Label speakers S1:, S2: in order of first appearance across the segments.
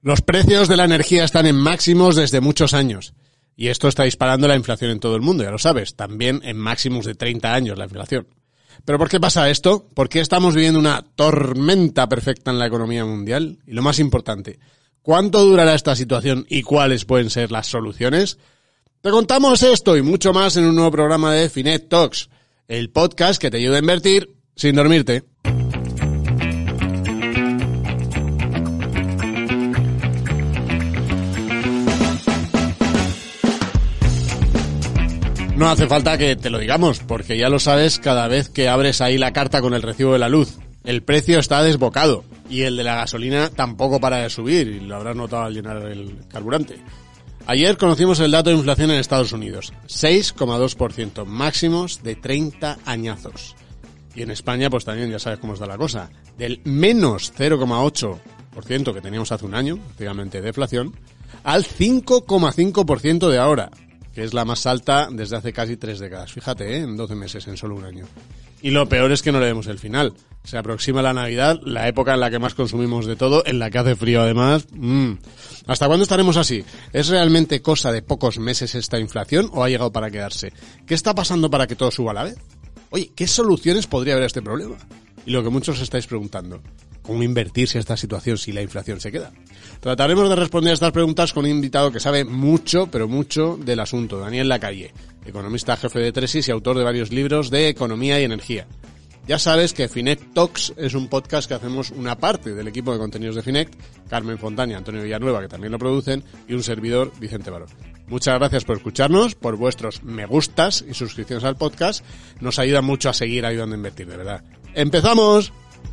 S1: Los precios de la energía están en máximos desde muchos años. Y esto está disparando la inflación en todo el mundo, ya lo sabes. También en máximos de 30 años la inflación. ¿Pero por qué pasa esto? ¿Por qué estamos viviendo una tormenta perfecta en la economía mundial? Y lo más importante, ¿cuánto durará esta situación y cuáles pueden ser las soluciones? Te contamos esto y mucho más en un nuevo programa de Finet Talks, el podcast que te ayuda a invertir sin dormirte. No hace falta que te lo digamos, porque ya lo sabes cada vez que abres ahí la carta con el recibo de la luz. El precio está desbocado y el de la gasolina tampoco para de subir, y lo habrás notado al llenar el carburante. Ayer conocimos el dato de inflación en Estados Unidos, 6,2%, máximos de 30 añazos. Y en España pues también ya sabes cómo está la cosa, del menos 0,8% que teníamos hace un año, prácticamente de deflación, al 5,5% de ahora, que es la más alta desde hace casi 3 décadas. Fíjate, en 12 meses, en solo un año. Y lo peor es que no le vemos el final. Se aproxima la Navidad, la época en la que más consumimos de todo, en la que hace frío además. ¿Hasta cuándo estaremos así? ¿Es realmente cosa de pocos meses esta inflación o ha llegado para quedarse? ¿Qué está pasando para que todo suba a la vez? Oye, ¿qué soluciones podría haber a este problema? Y lo que muchos estáis preguntando, ¿cómo invertir si esta situación, si la inflación se queda? Trataremos de responder a estas preguntas con un invitado que sabe mucho, pero mucho del asunto, Daniel Lacalle, economista jefe de Tresis y autor de varios libros de economía y energía. Ya sabes que Finet Talks es un podcast que hacemos una parte del equipo de contenidos de Finet, Carmen Fontana y Antonio Villanueva, que también lo producen, y un servidor, Vicente Baró. Muchas gracias por escucharnos, por vuestros me gustas y suscripciones al podcast. Nos ayuda mucho a seguir ayudando a invertir, de verdad. ¡Empezamos!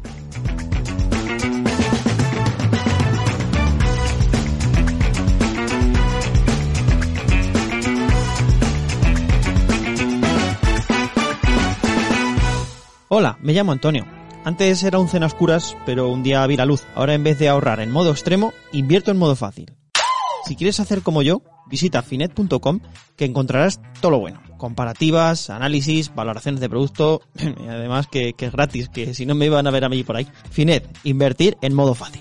S2: Hola, me llamo Antonio. Antes era un cena a oscuras, pero un día vi la luz. Ahora en vez de ahorrar en modo extremo, invierto en modo fácil. Si quieres hacer como yo, visita finet.com, que encontrarás todo lo bueno. Comparativas, análisis, valoraciones de producto, y además que es gratis, que si no me iban a ver a mí por ahí. Finet, invertir en modo fácil.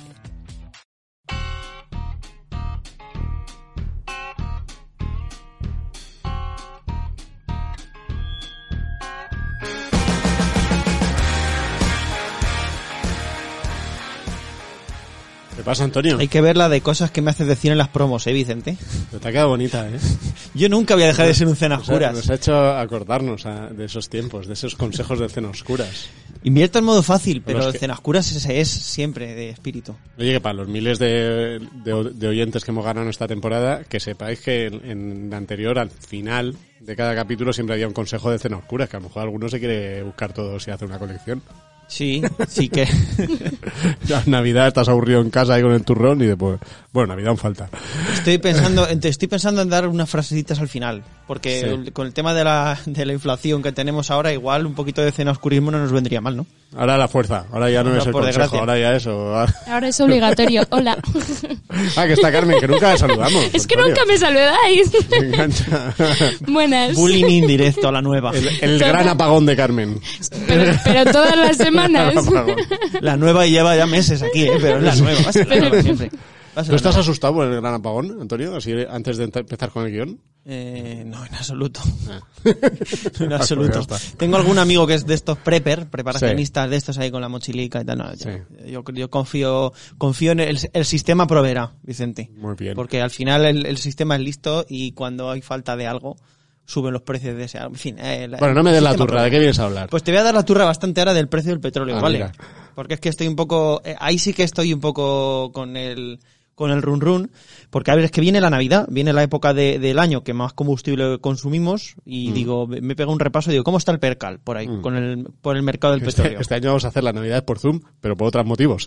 S1: ¿Qué pasa, Antonio?
S2: Hay que ver la de cosas que me haces decir en las promos, Vicente.
S1: Pero te ha quedado bonita, ¿eh?
S2: Yo nunca voy a dejar de ser un cena oscuras.
S1: Nos ha hecho acordarnos de esos tiempos, de esos consejos de cena oscuras.
S2: Invierto en modo fácil, pero
S1: que...
S2: cena oscuras es siempre de espíritu.
S1: Oye, que para los miles de oyentes que hemos ganado esta temporada, que sepáis que en la anterior, al final de cada capítulo, siempre había un consejo de cena oscuras, que a lo mejor alguno se quiere buscar todo si hace una colección.
S2: Sí que...
S1: Ya Navidad estás aburrido en casa ahí con el turrón y después... Bueno, Navidad aún falta.
S2: Estoy pensando en dar unas frasecitas al final, porque sí, con el tema de la inflación que tenemos ahora, igual un poquito de cena oscurismo no nos vendría mal, ¿no?
S1: Ahora la fuerza, ahora ya no es el consejo, desgracia. Ahora ya eso.
S3: Ahora es obligatorio, hola.
S1: Que está Carmen, que nunca la saludamos.
S3: Es que nunca me saludáis.
S1: Me engancha.
S3: Buenas.
S2: Bullying indirecto a la nueva.
S1: El gran apagón de Carmen.
S3: Pero todas las semanas.
S2: La nueva lleva ya meses aquí, pero es la nueva. Siempre.
S1: ¿Tú estás asustado por el gran apagón, Antonio? Así antes de empezar con el guión.
S2: No, en absoluto. No, en absoluto. Tengo algún amigo que es de estos preparacionistas, de estos ahí con la mochilica y tal. No, yo confío en el sistema proveerá, Vicente.
S1: Muy bien.
S2: Porque al final el sistema es listo y cuando hay falta de algo, suben los precios de ese algo. En fin,
S1: bueno, no me des la turra, ¿de qué vienes a hablar?
S2: Pues te voy a dar la turra bastante ahora del precio del petróleo, ¿vale?
S1: Mira.
S2: Porque es que estoy un poco... ahí sí que estoy un poco con el run, porque a ver, es que viene la Navidad, viene la época del año que más combustible consumimos y digo, me pego un repaso y digo, ¿cómo está el percal por ahí, por el mercado del petróleo?
S1: Este año vamos a hacer la Navidad por Zoom, pero por otros motivos.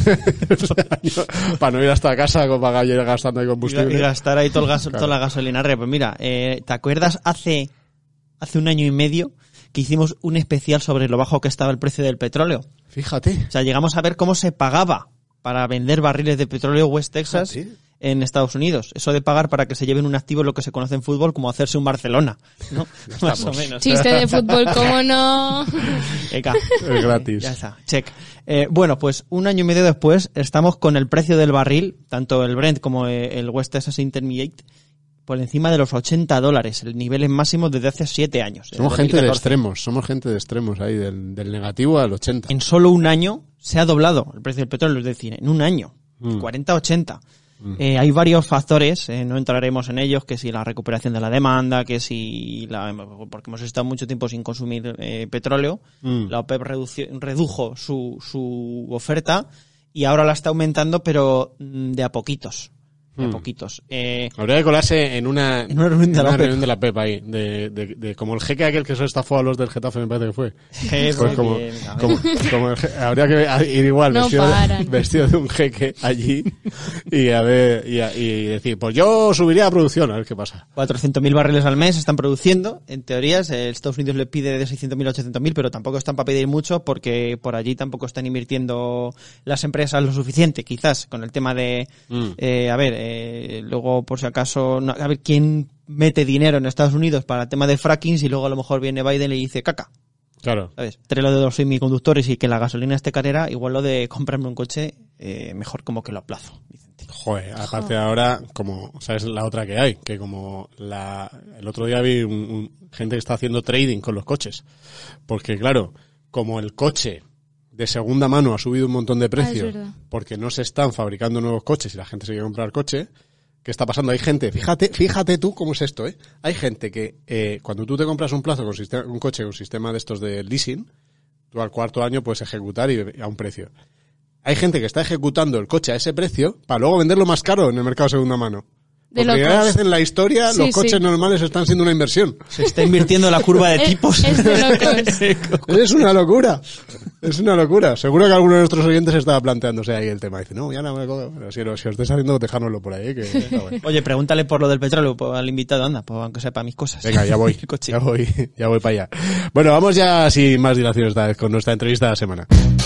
S1: Para no ir hasta casa para ir gastando ahí combustible.
S2: Y gastar ahí toda la gasolina. Pues mira, ¿te acuerdas hace un año y medio que hicimos un especial sobre lo bajo que estaba el precio del petróleo?
S1: Fíjate.
S2: O sea, llegamos a ver cómo se pagaba para vender barriles de petróleo West Texas en Estados Unidos. Eso de pagar para que se lleven un activo es lo que se conoce en fútbol como hacerse un Barcelona, ¿no? Más o menos.
S3: Chiste de fútbol, ¿cómo no?
S2: Venga,
S1: Es gratis.
S2: ya está, check. Bueno, pues 1 año y medio después estamos con el precio del barril, tanto el Brent como el West Texas Intermediate, por encima de los $80, el nivel máximo desde hace 7 años.
S1: Somos gente de extremos ahí, del negativo al 80.
S2: En solo un año se ha doblado el precio del petróleo, es decir, en un año, 40 a 80. Hay varios factores, no entraremos en ellos, que si la recuperación de la demanda, que si porque hemos estado mucho tiempo sin consumir petróleo, la OPEP redujo su oferta y ahora la está aumentando, pero de a poquitos. De poquitos.
S1: Habría que colarse en una
S2: reunión
S1: de la PEP ahí, de como el jeque aquel que se estafó a los del Getafe, me parece que fue. Pues como habría que ir igual,
S3: No
S1: vestido de un jeque allí y decir, pues yo subiría a producción, a ver qué pasa.
S2: 400.000 barriles al mes están produciendo, en teoría. Estados Unidos le pide de 600.000 a 800.000, pero tampoco están para pedir mucho porque por allí tampoco están invirtiendo las empresas lo suficiente, quizás, con el tema de, luego por si acaso, a ver quién mete dinero en Estados Unidos para el tema de fracking, si luego a lo mejor viene Biden y le dice caca.
S1: Claro.
S2: ¿Sabes? Entre lo de los semiconductores y que la gasolina esté carera, igual lo de comprarme un coche, mejor como que lo aplazo.
S1: Joder, aparte ahora, como, ¿sabes? La otra que hay, que como el otro día vi gente que está haciendo trading con los coches. Porque claro, como el coche de segunda mano ha subido un montón de precio, porque no se están fabricando nuevos coches y la gente se quiere comprar coche, ¿qué está pasando? Hay gente, fíjate tú cómo es esto, Hay gente que cuando tú te compras un coche con sistema de estos de leasing, tú al 4.º año puedes ejecutar y a un precio. Hay gente que está ejecutando el coche a ese precio para luego venderlo más caro en el mercado de segunda mano. Por primera vez en la historia, los coches normales están siendo una inversión.
S2: Se está invirtiendo la curva de tipos.
S3: Es de locos.
S1: Es una locura. Es una locura. Seguro que alguno de nuestros oyentes estaba planteándose ahí el tema. Dice, no, ya no me cojo. Pero si os estáis haciendo, dejárnoslo por ahí. Que está bueno.
S2: Oye, pregúntale por lo del petróleo al invitado, anda, pues aunque sepa mis cosas.
S1: Venga, ya voy. Ya voy para allá. Bueno, vamos ya sin más dilación esta vez con nuestra entrevista de la semana.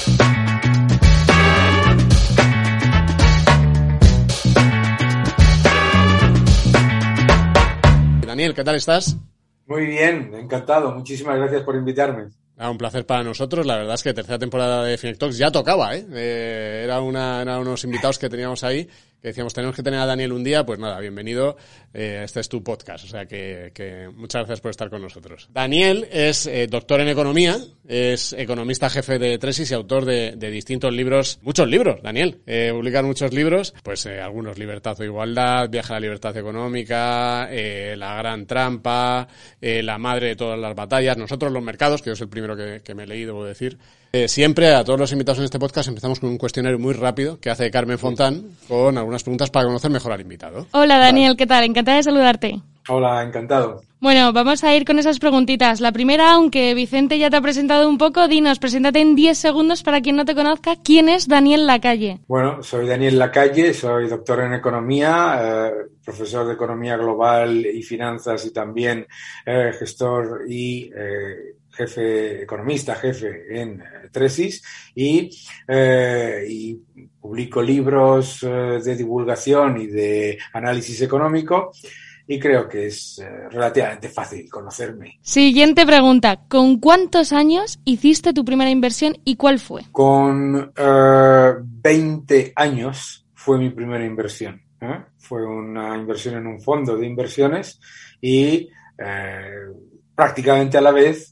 S1: Daniel, ¿qué tal estás?
S4: Muy bien, encantado. Muchísimas gracias por invitarme.
S1: Un placer para nosotros. La verdad es que tercera temporada de Finet Talks ya tocaba, Eran unos invitados que teníamos ahí, que decíamos, tenemos que tener a Daniel un día. Pues nada, bienvenido. Este es tu podcast, o sea que muchas gracias por estar con nosotros. Daniel es doctor en economía, es economista jefe de Tresis y autor de distintos libros, muchos libros, Daniel. Publican muchos libros, pues algunos Libertad o Igualdad, Viaje a la Libertad Económica, La Gran Trampa, La Madre de Todas las Batallas, Nosotros los Mercados, que yo es el primero que me he leído, debo decir. Siempre a todos los invitados en este podcast empezamos con un cuestionario muy rápido que hace Carmen Fontán con algunas preguntas para conocer mejor al invitado.
S3: Hola Daniel, ¿qué tal? Encantada de saludarte.
S4: Hola, encantado.
S3: Bueno, vamos a ir con esas preguntitas. La primera, aunque Vicente ya te ha presentado un poco, dinos, preséntate en 10 segundos para quien no te conozca. ¿Quién es Daniel Lacalle?
S4: Bueno, soy Daniel Lacalle, soy doctor en economía, profesor de economía global y finanzas y también gestor y economista jefe en Tresis y publico libros de divulgación y de análisis económico y creo que es relativamente fácil conocerme.
S3: Siguiente pregunta. ¿Con cuántos años hiciste tu primera inversión y cuál fue?
S4: Con 20 años fue mi primera inversión. Fue una inversión en un fondo de inversiones y prácticamente a la vez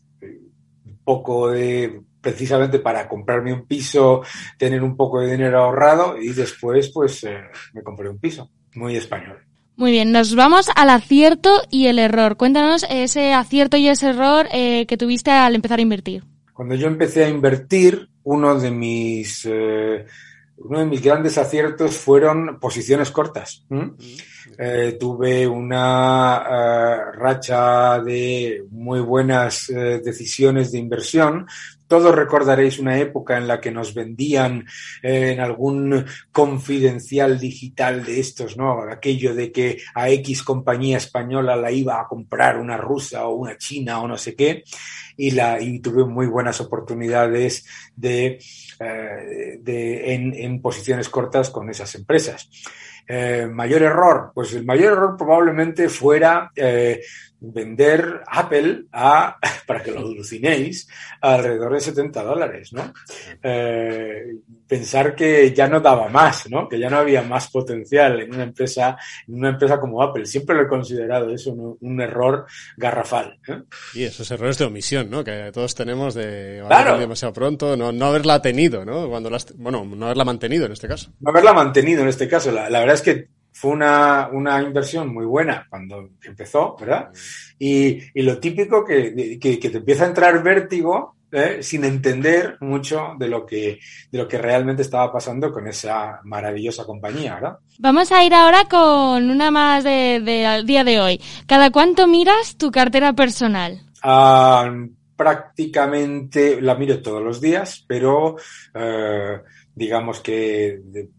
S4: precisamente para comprarme un piso, tener un poco de dinero ahorrado y después pues me compré un piso. Muy español.
S3: Muy bien, nos vamos al acierto y el error. Cuéntanos ese acierto y ese error que tuviste al empezar a invertir.
S4: Cuando yo empecé a invertir, uno de mis grandes aciertos fueron posiciones cortas. Tuve una racha de muy buenas decisiones de inversión. Todos recordaréis una época en la que nos vendían en algún confidencial digital de estos, ¿no? Aquello de que a X compañía española la iba a comprar una rusa o una china o no sé qué. Y tuve muy buenas oportunidades en posiciones cortas con esas empresas. Mayor error. Pues el mayor error probablemente fuera vender Apple para que lo alucinéis, a alrededor de $70, ¿no? Pensar que ya no daba más, ¿no? Que ya no había más potencial en una empresa como Apple. Siempre lo he considerado eso un error garrafal, ¿eh?
S1: Y esos errores de omisión, ¿no? Que todos tenemos de
S4: claro,
S1: demasiado pronto, no haberla tenido, ¿no? No haberla mantenido en este caso.
S4: No haberla mantenido en este caso. La verdad es que fue una inversión muy buena cuando empezó, ¿verdad? Y lo típico que te empieza a entrar vértigo, sin entender mucho de lo que realmente estaba pasando con esa maravillosa compañía, ¿verdad?
S3: Vamos a ir ahora con una más al día de hoy. ¿Cada cuánto miras tu cartera personal?
S4: Prácticamente la miro todos los días, pero digamos que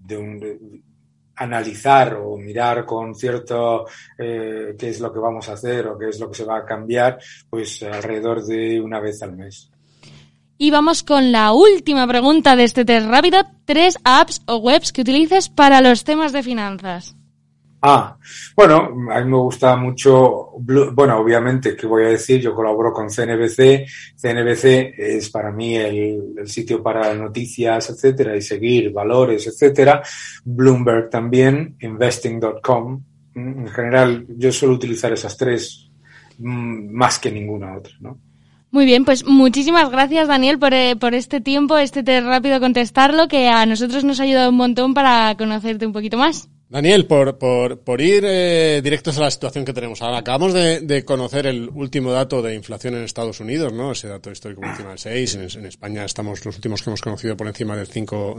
S4: analizar o mirar con cierto qué es lo que vamos a hacer o qué es lo que se va a cambiar, pues alrededor de una vez al mes.
S3: Y vamos con la última pregunta de este test rápido. 3 apps o webs que utilices para los temas de finanzas.
S4: Bueno, a mí me gusta mucho, bueno, obviamente, ¿qué voy a decir? Yo colaboro con CNBC. CNBC es para mí el sitio para noticias, etcétera, y seguir valores, etcétera. Bloomberg también, investing.com. En general, yo suelo utilizar esas 3 más que ninguna otra, ¿no?
S3: Muy bien, pues muchísimas gracias, Daniel, por este tiempo, este test rápido contestarlo, que a nosotros nos ha ayudado un montón para conocerte un poquito más.
S1: Daniel, por ir directos a la situación que tenemos ahora, acabamos de conocer el último dato de inflación en Estados Unidos, ¿no? Ese dato histórico por encima del 6%, en España estamos los últimos que hemos conocido por encima del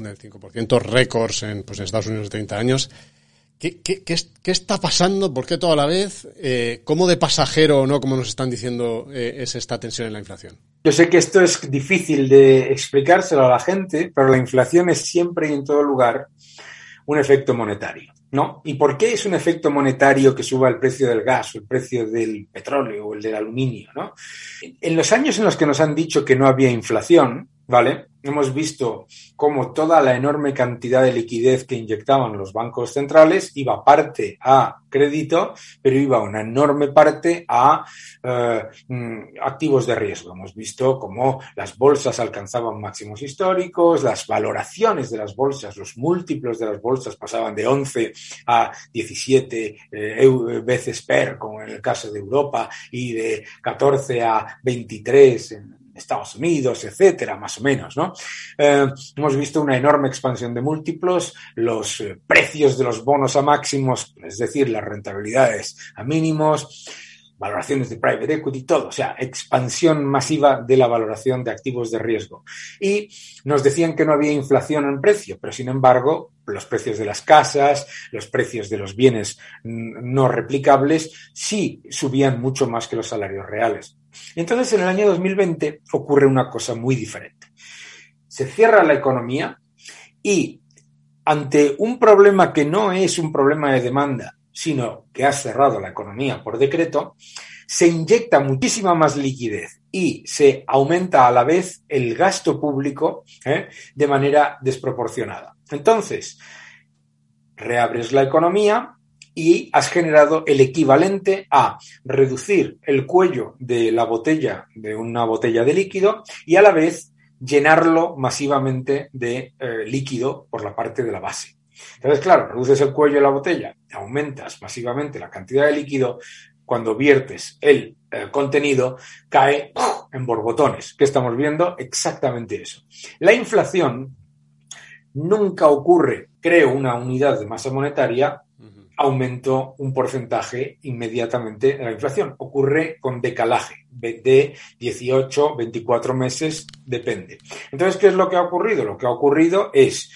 S1: 5%, récords en Estados Unidos de 30 años. ¿Qué está pasando? ¿Por qué todo a la vez? ¿Cómo de pasajero o no, como nos están diciendo, es esta tensión en la inflación?
S4: Yo sé que esto es difícil de explicárselo a la gente, pero la inflación es siempre y en todo lugar un efecto monetario, ¿no? ¿Y por qué es un efecto monetario que suba el precio del gas o el precio del petróleo o el del aluminio, ¿no? En los años en los que nos han dicho que no había inflación, ¿vale? Hemos visto cómo toda la enorme cantidad de liquidez que inyectaban los bancos centrales iba parte a crédito, pero iba una enorme parte a activos de riesgo. Hemos visto cómo las bolsas alcanzaban máximos históricos, las valoraciones de las bolsas, los múltiplos de las bolsas pasaban de 11 a 17 veces PER, como en el caso de Europa, y de 14 a 23 en Estados Unidos, etcétera, más o menos, ¿no? Hemos visto una enorme expansión de múltiplos, los precios de los bonos a máximos, es decir, las rentabilidades a mínimos, valoraciones de private equity, todo, o sea, expansión masiva de la valoración de activos de riesgo. Y nos decían que no había inflación en precio, pero sin embargo, los precios de las casas, los precios de los bienes no replicables sí subían mucho más que los salarios reales. Entonces, en el año 2020 ocurre una cosa muy diferente. Se cierra la economía y ante un problema que no es un problema de demanda, sino que ha cerrado la economía por decreto, se inyecta muchísima más liquidez y se aumenta a la vez el gasto público de manera desproporcionada. Entonces, reabres la economía y has generado el equivalente a reducir el cuello de la botella, de una botella de líquido, y a la vez llenarlo masivamente de líquido por la parte de la base. Entonces, claro, reduces el cuello de la botella, aumentas masivamente la cantidad de líquido, cuando viertes el contenido, cae en borbotones. ¿Qué estamos viendo? Exactamente eso. La inflación nunca ocurre, creo, una unidad de masa monetaria, aumentó un porcentaje inmediatamente en la inflación. Ocurre con decalaje de 18, 24 meses, depende. Entonces, ¿qué es lo que ha ocurrido? Lo que ha ocurrido es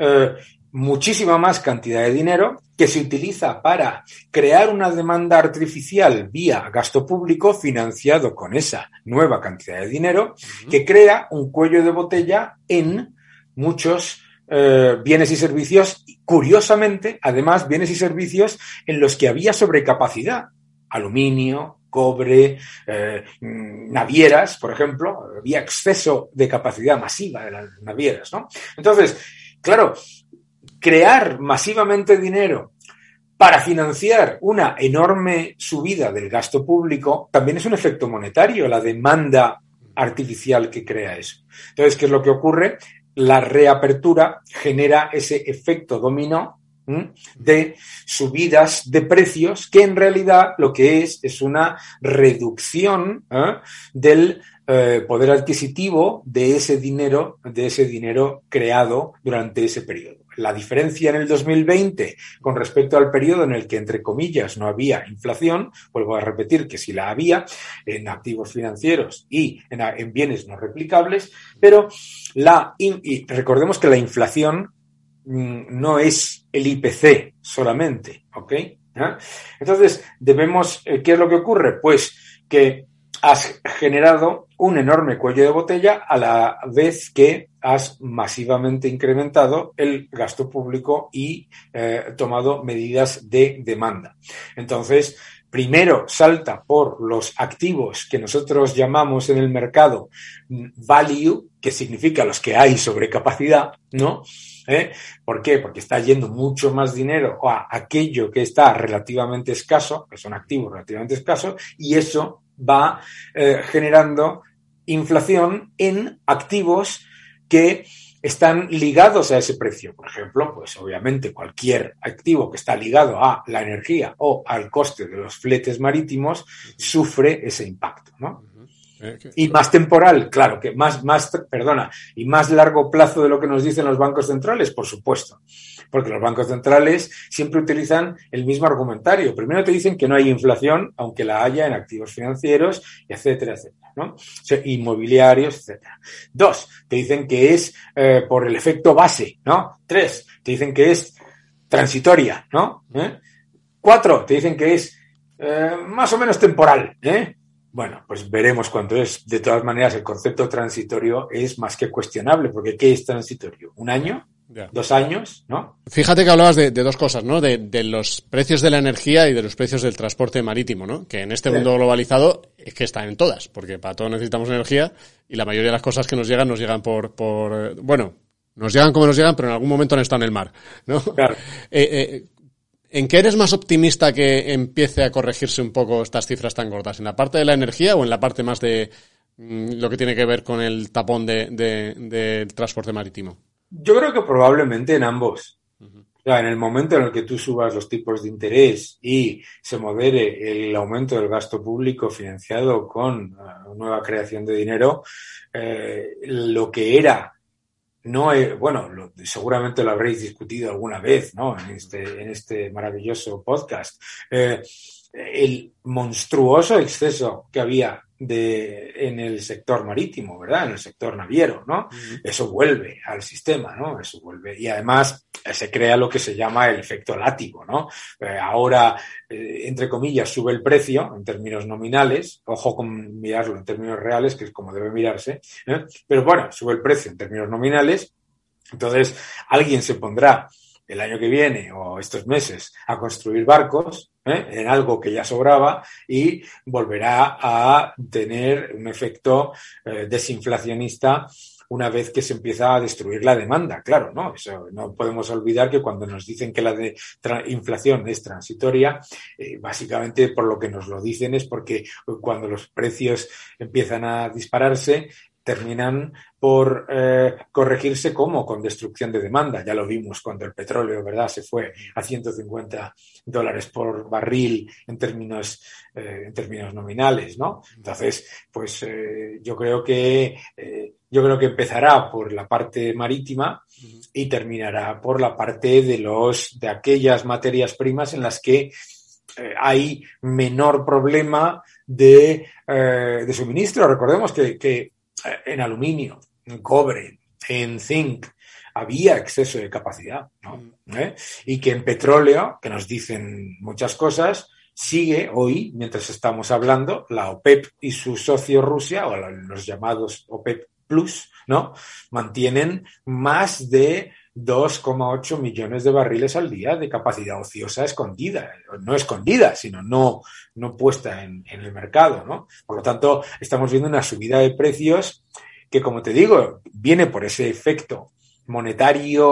S4: muchísima más cantidad de dinero que se utiliza para crear una demanda artificial vía gasto público financiado con esa nueva cantidad de dinero, que crea un cuello de botella en muchos bienes y servicios, curiosamente, además, bienes y servicios en los que había sobrecapacidad. Aluminio, cobre, navieras, por ejemplo, había exceso de capacidad masiva de las navieras, ¿no? Entonces, claro, crear masivamente dinero para financiar una enorme subida del gasto público, también es un efecto monetario, la demanda artificial que crea eso. Entonces, ¿qué es lo que ocurre? La reapertura genera ese efecto dominó de subidas de precios que en realidad lo que es una reducción del poder adquisitivo de ese dinero creado durante ese periodo. La diferencia en el 2020 con respecto al periodo en el que, entre comillas, no había inflación, vuelvo a repetir que sí la había en activos financieros y en bienes no replicables, pero y recordemos que la inflación no es el IPC solamente, ¿ok? Entonces, ¿qué es lo que ocurre? Pues que has generado un enorme cuello de botella a la vez que has masivamente incrementado el gasto público y tomado medidas de demanda. Entonces, primero salta por los activos que nosotros llamamos en el mercado value, que significa los que hay sobrecapacidad, ¿no? ¿Por qué? Porque está yendo mucho más dinero a aquello que está relativamente escaso, que son activos relativamente escasos, y eso va generando inflación en activos que están ligados a ese precio. Por ejemplo, pues obviamente cualquier activo que está ligado a la energía o al coste de los fletes marítimos sufre ese impacto, ¿no? Y más temporal, claro, que y más largo plazo de lo que nos dicen los bancos centrales, por supuesto. Porque los bancos centrales siempre utilizan el mismo argumentario. Primero te dicen que no hay inflación, aunque la haya en activos financieros, etcétera, etcétera, ¿no? O sea, inmobiliarios, etcétera. 2, te dicen que es por el efecto base, ¿no? 3, te dicen que es transitoria, ¿no? 4, te dicen que es más o menos temporal, Bueno, pues veremos cuánto es. De todas maneras, el concepto transitorio es más que cuestionable, porque ¿qué es transitorio? ¿Un año? Yeah. 2 años, ¿no?
S1: Fíjate que hablabas de dos cosas, ¿no? De los precios de la energía y de los precios del transporte marítimo, ¿no? Que en este mundo globalizado es que están en todas, porque para todo necesitamos energía y la mayoría de las cosas que nos llegan bueno, nos llegan como nos llegan, pero en algún momento han estado en el mar, ¿no? Claro. ¿En qué eres más optimista que empiece a corregirse un poco estas cifras tan gordas? ¿En la parte de la energía o en la parte más de lo que tiene que ver con el tapón del transporte marítimo?
S4: Yo creo que probablemente en ambos. O sea, en el momento en el que tú subas los tipos de interés y se modere el aumento del gasto público financiado con nueva creación de dinero, lo que era seguramente lo habréis discutido alguna vez, ¿no? En este maravilloso podcast. El monstruoso exceso que había en el sector marítimo, ¿verdad? En el sector naviero, ¿no? Eso vuelve al sistema, ¿no? Eso vuelve. Y además se crea lo que se llama el efecto látigo, ¿no? Ahora, entre comillas, sube el precio en términos nominales. Ojo con mirarlo en términos reales, que es como debe mirarse, Pero bueno, sube el precio en términos nominales. Entonces, alguien se pondrá el año que viene o estos meses a construir barcos en algo que ya sobraba y volverá a tener un efecto desinflacionista una vez que se empieza a destruir la demanda. Claro, ¿no? Eso, no podemos olvidar que cuando nos dicen que la inflación es transitoria, básicamente por lo que nos lo dicen es porque cuando los precios empiezan a dispararse, terminan por corregirse como con destrucción de demanda. Ya lo vimos cuando el petróleo, ¿verdad?, se fue a $150 por barril en términos nominales, ¿no? Entonces, pues yo creo que empezará por la parte marítima y terminará por la parte de aquellas materias primas en las que hay menor problema de suministro. Recordemos que en aluminio, en cobre, en zinc, había exceso de capacidad, ¿no? Y que en petróleo, que nos dicen muchas cosas, sigue hoy, mientras estamos hablando, la OPEP y su socio Rusia, o los llamados OPEP Plus, ¿no? Mantienen más de 2,8 millones de barriles al día de capacidad ociosa escondida, no escondida, sino no puesta en el mercado, ¿no? Por lo tanto, estamos viendo una subida de precios que, como te digo, viene por ese efecto monetario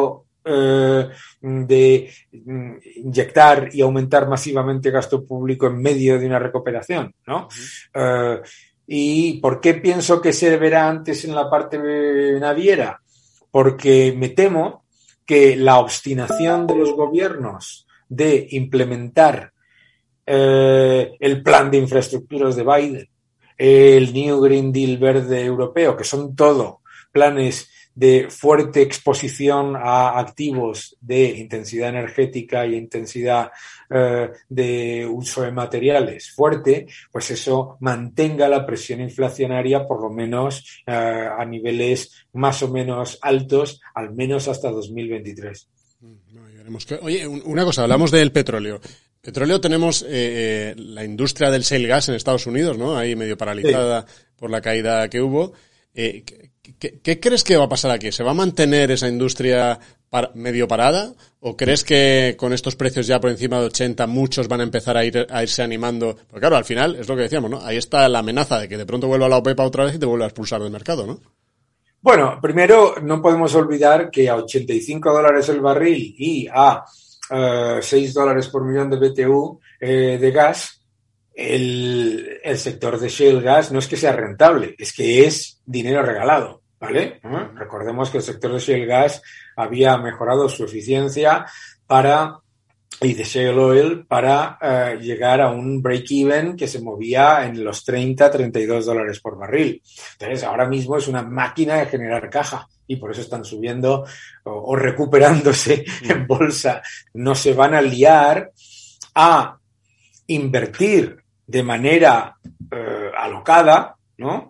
S4: de inyectar y aumentar masivamente gasto público en medio de una recuperación, ¿no? ¿Y por qué pienso que se verá antes en la parte naviera? Porque me temo que la obstinación de los gobiernos de implementar el plan de infraestructuras de Biden, el New Green Deal verde europeo, que son todo planes de fuerte exposición a activos de intensidad energética y intensidad de uso de materiales fuerte, pues eso mantenga la presión inflacionaria por lo menos a niveles más o menos altos, al menos hasta 2023.
S1: Oye, una cosa, hablamos del petróleo. Petróleo tenemos la industria del shale gas en Estados Unidos, ¿no? Ahí medio paralizada por la caída que hubo. ¿Qué crees que va a pasar aquí? ¿Se va a mantener esa industria medio parada? ¿O crees que con estos precios ya por encima de 80 muchos van a empezar a irse animando? Porque claro, al final es lo que decíamos, ¿no? Ahí está la amenaza de que de pronto vuelva la OPEP otra vez y te vuelva a expulsar del mercado, ¿no?
S4: Bueno, primero no podemos olvidar que a $85 el barril y a $6 por millón de BTU de gas, el sector de shale gas no es que sea rentable, es que es dinero regalado, ¿vale? Recordemos que el sector de shale gas había mejorado su eficiencia y de shale oil para llegar a un break-even que se movía en los $30-32 por barril. Entonces, ahora mismo es una máquina de generar caja y por eso están subiendo o recuperándose en bolsa. No se van a liar a invertir de manera alocada, ¿no?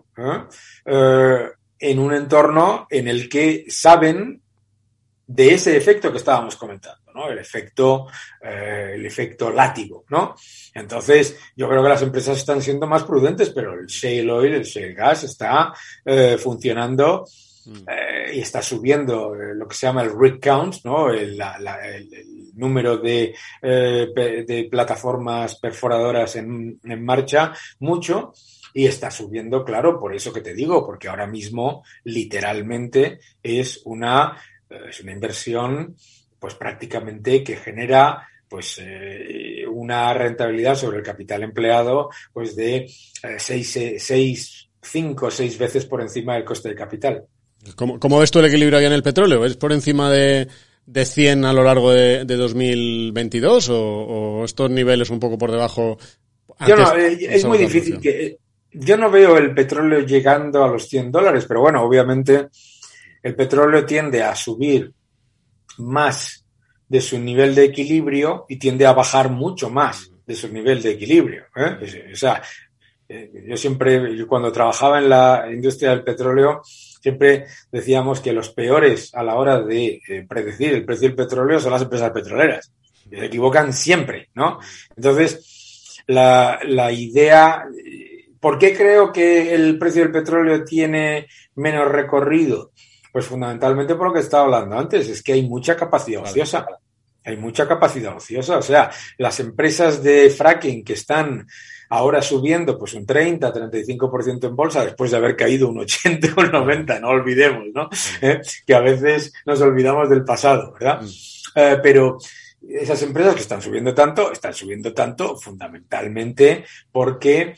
S4: En un entorno en el que saben de ese efecto que estábamos comentando, ¿no? El efecto látigo, ¿no? Entonces, yo creo que las empresas están siendo más prudentes, pero el shale oil, el shale gas está funcionando y está subiendo lo que se llama el rig count, ¿no? El número de plataformas perforadoras en marcha mucho. Y está subiendo, claro, por eso que te digo, porque ahora mismo literalmente es una inversión pues prácticamente que genera pues una rentabilidad sobre el capital empleado pues de 5 o 6 veces por encima del coste de capital.
S1: ¿Cómo ves tú el equilibrio ahí en el petróleo? ¿Es por encima de 100 a lo largo de 2022 o estos niveles un poco por debajo?
S4: Es muy difícil que... Yo no veo el petróleo llegando a los $100, pero bueno, obviamente el petróleo tiende a subir más de su nivel de equilibrio y tiende a bajar mucho más de su nivel de equilibrio, ¿eh? O sea, yo cuando trabajaba en la industria del petróleo, siempre decíamos que los peores a la hora de predecir el precio del petróleo son las empresas petroleras. Se equivocan siempre, ¿no? Entonces, la idea... ¿Por qué creo que el precio del petróleo tiene menos recorrido? Pues fundamentalmente por lo que estaba hablando antes, es que hay mucha capacidad ociosa. Hay mucha capacidad ociosa. O sea, las empresas de fracking que están ahora subiendo pues un 30-35% en bolsa después de haber caído un 80 o un 90, no olvidemos, ¿no? Que a veces nos olvidamos del pasado, ¿verdad? Pero... esas empresas que están subiendo tanto fundamentalmente porque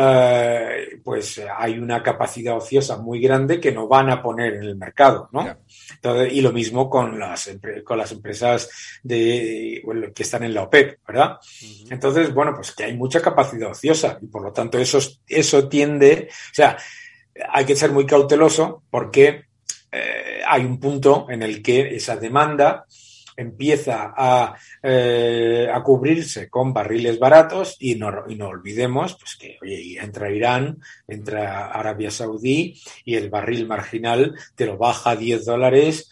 S4: pues hay una capacidad ociosa muy grande que no van a poner en el mercado, ¿no? Yeah. Entonces, y lo mismo con las empresas que están en la OPEP, ¿verdad? Uh-huh. Entonces, bueno, pues que hay mucha capacidad ociosa y por lo tanto eso tiende, o sea, hay que ser muy cauteloso porque hay un punto en el que esa demanda empieza a cubrirse con barriles baratos y no olvidemos pues que oye, entra Irán, entra Arabia Saudí y el barril marginal te lo baja a $10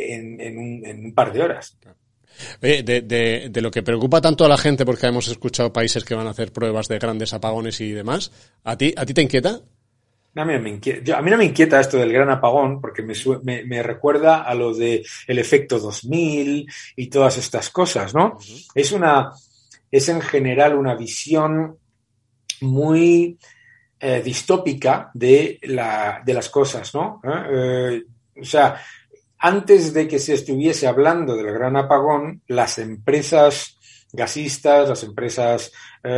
S4: en un par de horas.
S1: Oye, de lo que preocupa tanto a la gente, porque hemos escuchado países que van a hacer pruebas de grandes apagones y demás, ¿a ti te inquieta?
S4: A mí no me inquieta esto del gran apagón porque me recuerda a lo de el efecto 2000 y todas estas cosas, ¿no? Uh-huh. Es en general una visión muy distópica de las cosas, ¿no? O sea, antes de que se estuviese hablando del gran apagón, las empresas gasistas, las empresas,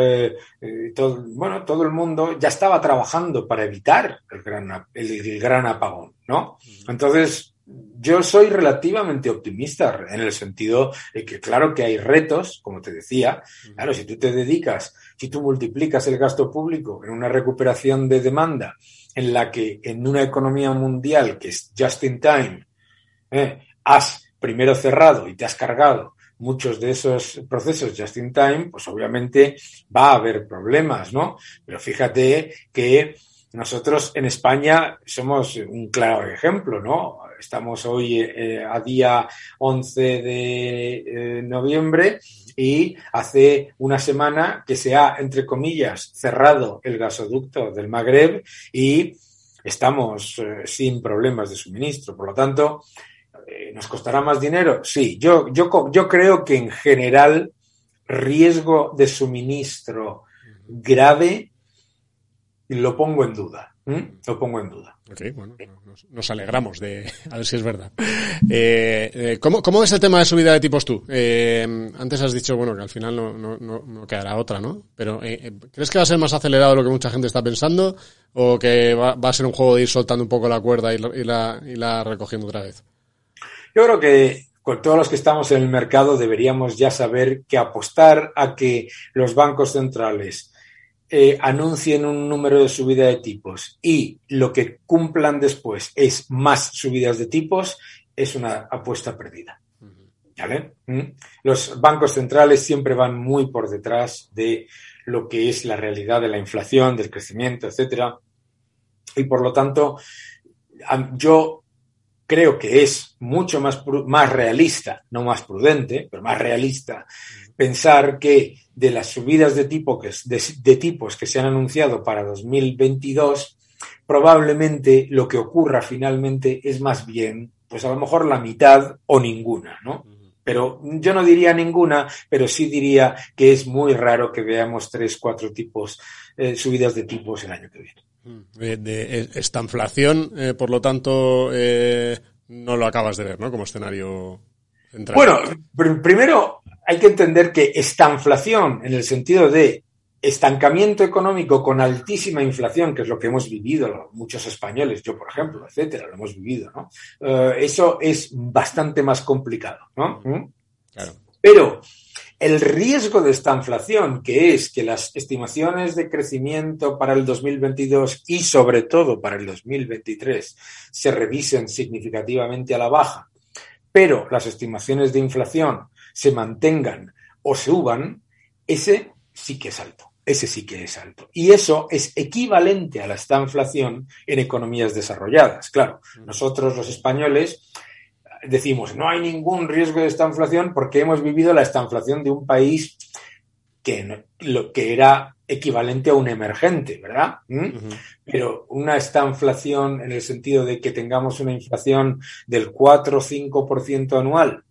S4: todo el mundo ya estaba trabajando para evitar el gran apagón, ¿no? Entonces, yo soy relativamente optimista en el sentido de que claro que hay retos, como te decía, claro, si tú multiplicas el gasto público en una recuperación de demanda en la que en una economía mundial que es just in time, has primero cerrado y te has cargado muchos de esos procesos just in time, pues obviamente va a haber problemas, ¿no? Pero fíjate que nosotros en España somos un claro ejemplo, ¿no? Estamos hoy a día 11 de noviembre y hace una semana que se ha, entre comillas, cerrado el gasoducto del Magreb y estamos sin problemas de suministro. Por lo tanto, ¿nos costará más dinero? Sí, yo creo que en general riesgo de suministro grave lo pongo en duda. Lo pongo en duda.
S1: Ok, bueno, nos alegramos de a ver si es verdad. ¿Cómo ves el tema de subida de tipos tú? Antes has dicho, bueno, que al final no quedará otra, ¿no? Pero ¿crees que va a ser más acelerado de lo que mucha gente está pensando? ¿O que va a ser un juego de ir soltando un poco la cuerda y la recogiendo otra vez?
S4: Yo creo que con todos los que estamos en el mercado deberíamos ya saber que apostar a que los bancos centrales anuncien un número de subida de tipos y lo que cumplan después es más subidas de tipos es una apuesta perdida. ¿Vale? Los bancos centrales siempre van muy por detrás de lo que es la realidad de la inflación, del crecimiento, etcétera. Y por lo tanto, yo creo que es mucho más realista, no más prudente, pero más realista, pensar que de las subidas de tipos que se han anunciado para 2022, probablemente lo que ocurra finalmente es más bien, pues a lo mejor la mitad o ninguna, ¿no? Pero yo no diría ninguna, pero sí diría que es muy raro que veamos 3-4 subidas de tipos el año que viene.
S1: Esta inflación, por lo tanto, no lo acabas de ver, ¿no? Como escenario central.
S4: Bueno, primero hay que entender que estanflación, en el sentido de estancamiento económico con altísima inflación, que es lo que hemos vivido muchos españoles, yo por ejemplo, etcétera, lo hemos vivido, ¿no? Eso es bastante más complicado, ¿no?
S1: Claro.
S4: Pero el riesgo de esta inflación, que es que las estimaciones de crecimiento para el 2022 y sobre todo para el 2023 se revisen significativamente a la baja, pero las estimaciones de inflación se mantengan o suban, ese sí que es alto. Ese sí que es alto. Y eso es equivalente a la estanflación en economías desarrolladas. Claro, nosotros los españoles decimos, no hay ningún riesgo de estanflación porque hemos vivido la estanflación de un país que era equivalente a un emergente, ¿verdad? Pero una estanflación en el sentido de que tengamos una inflación del 4 o 5% anual,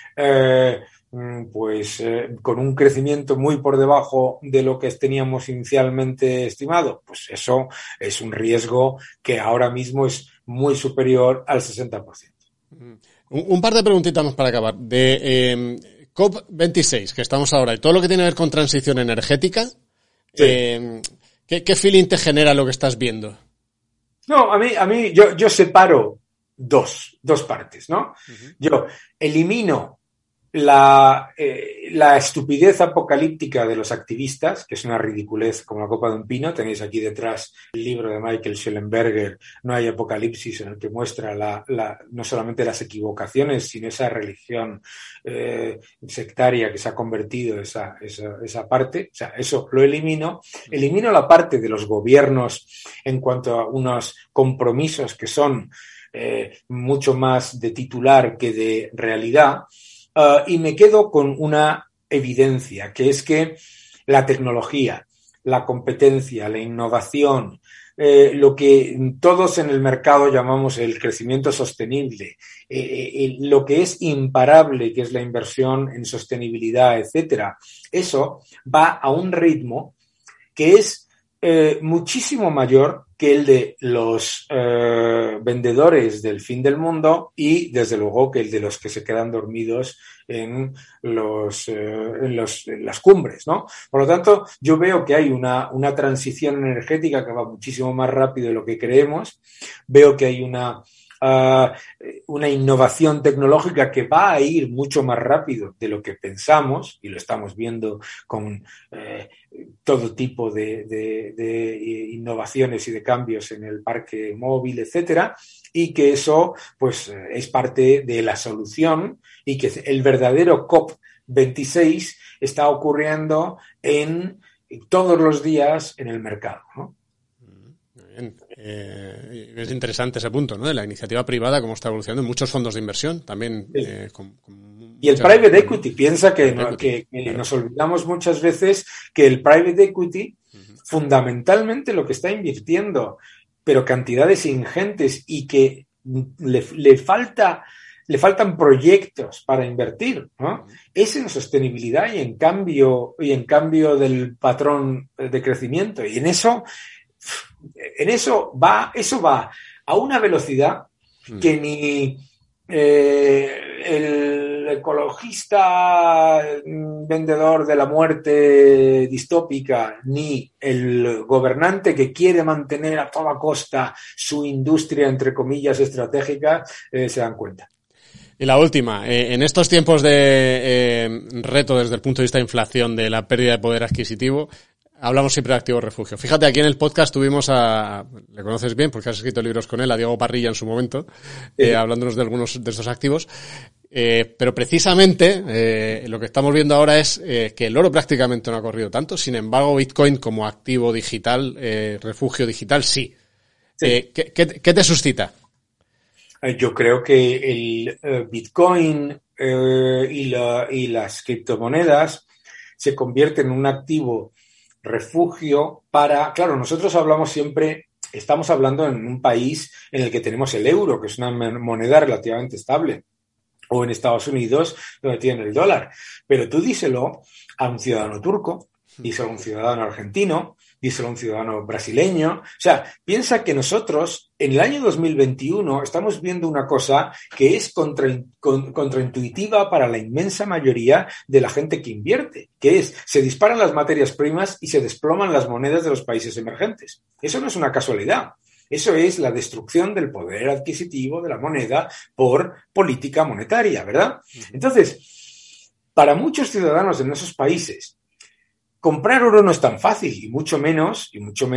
S4: con un crecimiento muy por debajo de lo que teníamos inicialmente estimado, pues eso es un riesgo que ahora mismo es muy superior al 60%.
S1: Un par de preguntitas más para acabar. De COP26, que estamos ahora, y todo lo que tiene que ver con transición energética, sí. ¿Qué feeling te genera lo que estás viendo?
S4: No, a mí yo separo dos partes, ¿no? Yo elimino la estupidez apocalíptica de los activistas, que es una ridiculez como la copa de un pino. Tenéis aquí detrás el libro de Michael Schellenberger, No hay apocalipsis, en el que muestra no solamente las equivocaciones, sino esa religión sectaria que se ha convertido esa parte. O sea, eso lo elimino. Elimino la parte de los gobiernos en cuanto a unos compromisos que son mucho más de titular que de realidad. Y me quedo con una evidencia, que es que la tecnología, la competencia, la innovación, lo que todos en el mercado llamamos el crecimiento sostenible, lo que es imparable, que es la inversión en sostenibilidad, etcétera, eso va a un ritmo que es muchísimo mayor que el de los vendedores del fin del mundo y, desde luego, que el de los que se quedan dormidos en las cumbres, ¿no? Por lo tanto, yo veo que hay una transición energética que va muchísimo más rápido de lo que creemos. Veo que hay una innovación tecnológica que va a ir mucho más rápido de lo que pensamos, y lo estamos viendo con todo tipo de innovaciones y de cambios en el parque móvil, etcétera, y que eso pues es parte de la solución, y que el verdadero COP26 está ocurriendo todos los días en el mercado, ¿no?
S1: Bien. Es interesante ese punto, ¿no? De la iniciativa privada, cómo está evolucionando en muchos fondos de inversión, también.
S4: Sí. Y el private equity, piensa que nos olvidamos muchas veces que el private equity, fundamentalmente lo que está invirtiendo, pero cantidades ingentes, y que le faltan proyectos para invertir, ¿no? Es en sostenibilidad y en cambio del patrón de crecimiento. Y en eso va a una velocidad que ni el ecologista vendedor de la muerte distópica, ni el gobernante que quiere mantener a toda costa su industria, entre comillas, estratégica, se dan cuenta.
S1: Y la última, en estos tiempos de reto desde el punto de vista de inflación, de la pérdida de poder adquisitivo, hablamos siempre de Activo Refugio. Fíjate, aquí en el podcast tuvimos le conoces bien porque has escrito libros con él, a Diego Parrilla en su momento, hablándonos de algunos de estos activos. Pero precisamente lo que estamos viendo ahora es que el oro prácticamente no ha corrido tanto. Sin embargo, Bitcoin como activo digital, refugio digital, sí. ¿Qué te suscita?
S4: Yo creo que el Bitcoin y las criptomonedas se convierten en un activo refugio claro, nosotros estamos hablando en un país en el que tenemos el euro, que es una moneda relativamente estable, o en Estados Unidos, donde tienen el dólar. Pero tú díselo a un ciudadano turco, díselo a un ciudadano argentino, díselo a un ciudadano brasileño. O sea, piensa que nosotros, en el año 2021, estamos viendo una cosa que es contraintuitiva para la inmensa mayoría de la gente que invierte, que es, se disparan las materias primas y se desploman las monedas de los países emergentes. Eso no es una casualidad. Eso es la destrucción del poder adquisitivo de la moneda por política monetaria, ¿verdad? Entonces, para muchos ciudadanos en esos países, comprar oro no es tan fácil, y mucho menos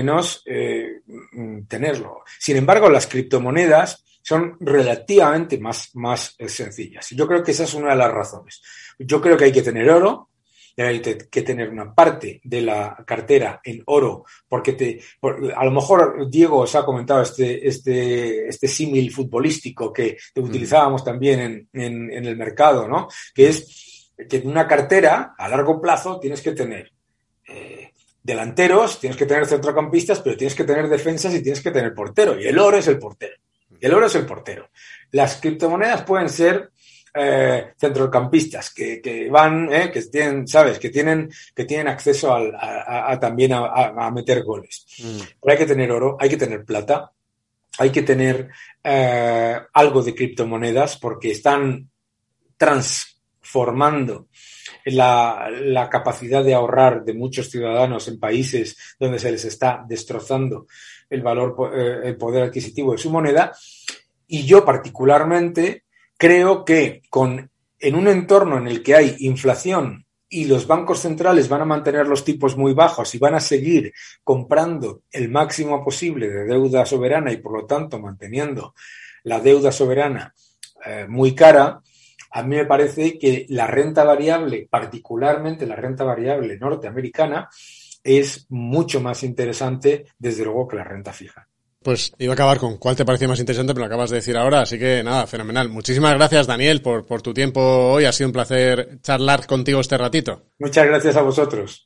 S4: tenerlo. Sin embargo, las criptomonedas son relativamente más sencillas. Y yo creo que esa es una de las razones. Yo creo que hay que tener oro, hay que tener una parte de la cartera en oro, porque a lo mejor Diego os ha comentado este símil futbolístico que utilizábamos también en el mercado, ¿no? Que es que en una cartera a largo plazo tienes que tener delanteros, tienes que tener centrocampistas, pero tienes que tener defensas y tienes que tener portero. Y el oro es el portero. Las criptomonedas pueden ser centrocampistas que van, que tienen, ¿sabes? Que tienen acceso también a meter goles. Pero hay que tener oro, hay que tener plata, hay que tener algo de criptomonedas, porque están transformando la capacidad de ahorrar de muchos ciudadanos en países donde se les está destrozando el poder adquisitivo de su moneda. Y yo particularmente creo que en un entorno en el que hay inflación y los bancos centrales van a mantener los tipos muy bajos y van a seguir comprando el máximo posible de deuda soberana, y por lo tanto manteniendo la deuda soberana muy cara, a mí me parece que la renta variable, particularmente la renta variable norteamericana, es mucho más interesante, desde luego, que la renta fija.
S1: Pues iba a acabar con cuál te parecía más interesante, pero lo acabas de decir ahora, así que nada, fenomenal. Muchísimas gracias, Daniel, por tu tiempo hoy. Ha sido un placer charlar contigo este ratito.
S4: Muchas gracias a vosotros.